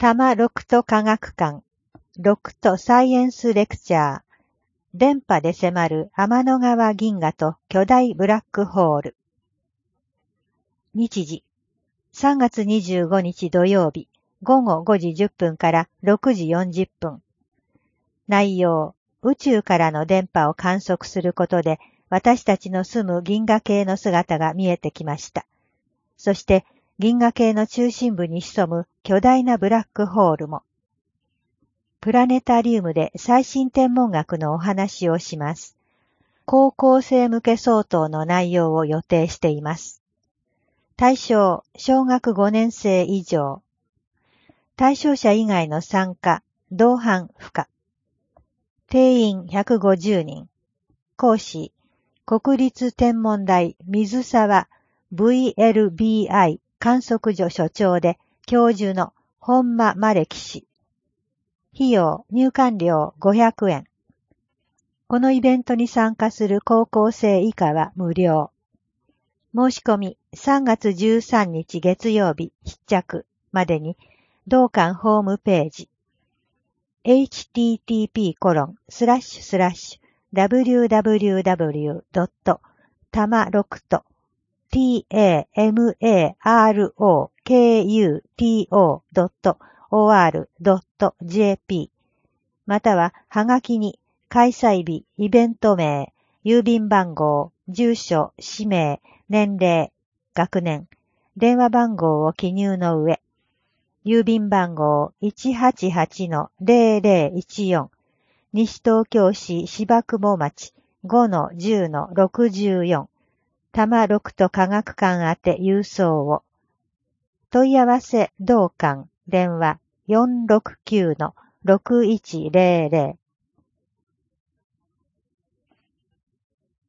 多摩六都科学館、六都サイエンスレクチャー、電波で迫る天の川銀河と巨大ブラックホール。日時、3月25日土曜日、午後5時10分から6時40分。内容、宇宙からの電波を観測することで、私たちの住む銀河系の姿が見えてきました。そして、銀河系の中心部に潜む巨大なブラックホールも。プラネタリウムで最新天文学のお話をします。高校生向け相当の内容を予定しています。対象、小学5年生以上。対象者以外の参加、同伴不可。定員150人。講師、国立天文台水沢 VLBI 観測所所長で教授の本間真歴氏。費用、入館料500円。このイベントに参加する高校生以下は無料。申し込み3月13日月曜日必着までに同館ホームページ http://www.tamarokto.or.jp またははがきに開催日、イベント名、郵便番号、住所、氏名、年齢、学年、電話番号を記入の上、郵便番号 188-0014 西東京市芝雲町 5-10-64 多摩六都科学館宛て郵送を。問い合わせ同館電話 469-6100